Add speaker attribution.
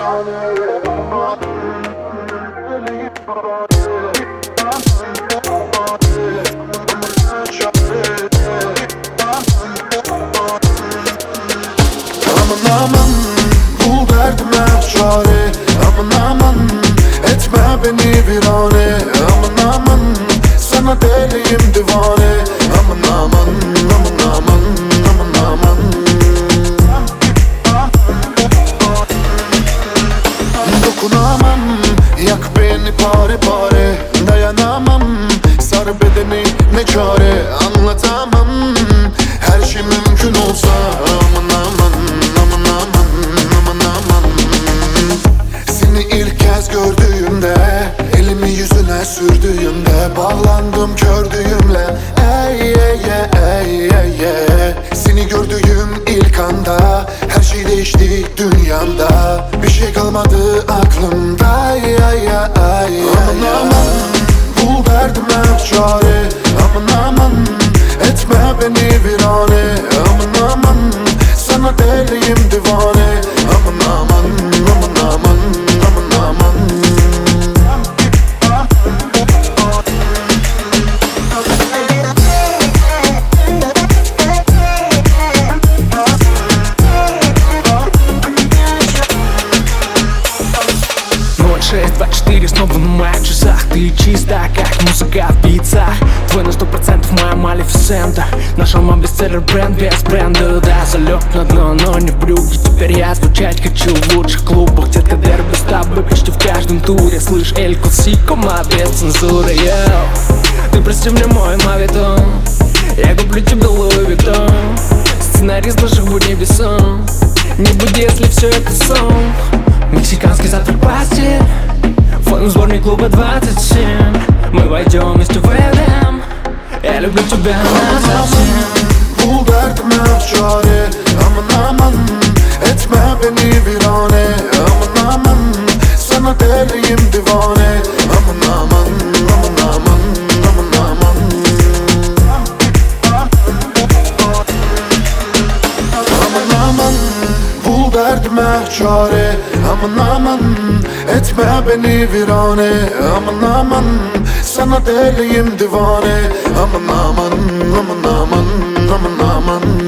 Speaker 1: Aman aman, bul derdime çare. Aman aman, etme beni virane. Aman aman, sana deliyim divane. Aman aman, aman aman, aman aman. Dokunamam, yak beni pare pare. Dayanamam, sar bedeni ne çare. Anlatamam, her şey mümkün olsa. Aman aman, aman aman, aman aman. Seni ilk kez gördüğümde, elimi yüzüne sürdüğümde, bağlandım kördüğümle. Ey ey ey ey ey. Seni gördüğüm ilk anda her şey değişti dünyamda. Bir şey kalmadı aklımda. Ey ey ey. Aman aman, bul derdime çare. Aman aman, etme beni virane. Aman aman, sana deliyim divane. Aman aman, aman aman, aman aman.
Speaker 2: Шесть, 24, снова на моих часах. Ты чиста, как музыка в битцах. Твой на 100% моя малефисента. Нашел мой бестселлер бренд без бренда. Да, залег на дно, но не в брюки. Теперь я звучать хочу в лучших клубах. Детка, дерби с тобой почти в каждом туре. Слышь, Эль Классико, моя без цензуры, йоу. Ты прости мне мой мавитон. Я куплю тебе Луи Виттон. Сценарист наших будней бессон. Не буди, если все это сон. Мексиканский завтрак постель. Фон сборник клуба 27. Мы войдем вместе в Эдем. Я люблю тебя насовсем.
Speaker 1: Bul derdime çare. Aman aman, etme beni virane. Aman aman, sana deliyim divane. Aman aman, aman aman, aman aman. Aman aman, bul derdime çare. Aman aman, etme beni virane. Aman aman, sana deliyim divane. Aman aman, aman aman, aman aman.